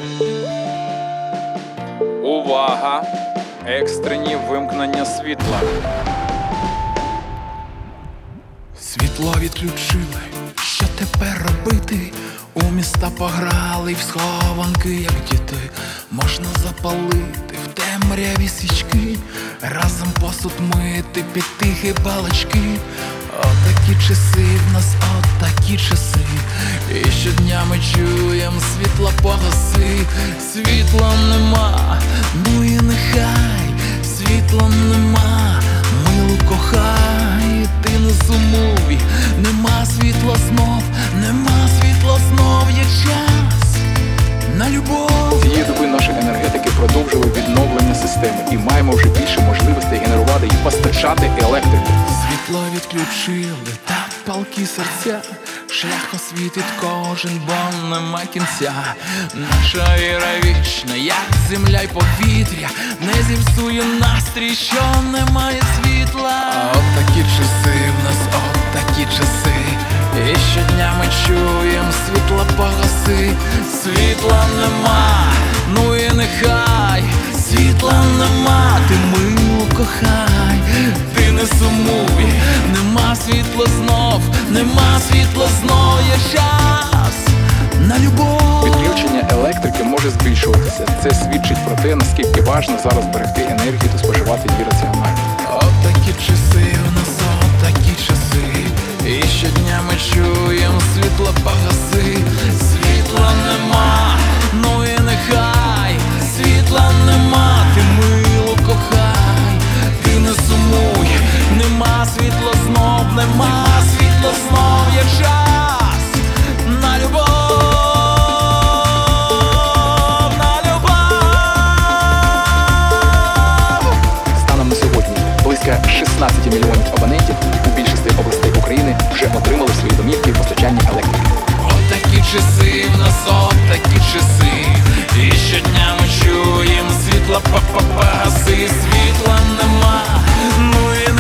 Увага! Екстрені вимкнення світла. Світло відключили, що тепер робити? У міста пограли в схованки, як діти. Можна запалити в темряві свічки, разом посуд мити під тихі балачки. Отакі часи в нас, отакі часи. І щодня ми чуєм світла погаси. Світла нема, ну і нехай. Світла нема, милу кохай. Ти не сумуй, нема світла знов, нема світла знов, є час на любов. Цієї доби наші енергетики продовжили відновлення системи і маємо вже більше можливостей генерувати і постачати електрику. Світло відключили, та палкі серця. Шлях освітить кожен, бо нема кінця. Наша віра вічна, як земля й повітря. Не зіпсує настрій, що немає світла. От такі часи в нас, от такі часи. І щодня ми чуєм світла погаси. Світла нема, ну і нехай. Світла нема, ти мило кохай. Ти не сумуй, нема світла знов, нема світла знов, є час на любов. Відключення електрики може збільшуватися. Це свідчить про те, наскільки важно зараз берегти енергію та споживати її раціонально. От такі часи у нас, от такі часи. І щодня ми чуєм світла погаси. Світла нема, ну і нехай. Світла нема, ти мило кохай. Ти не сумуй, нема світла знов, нема світла знов, є час на любов, на любов. Станом на сьогодні близько 16 мільйонів абонентів у більшості областей України вже отримали в свої домівки постачання електрики. От такі часи в нас, от такі часи. І щодня ми чуєм світла погаси. Світла нема, ну і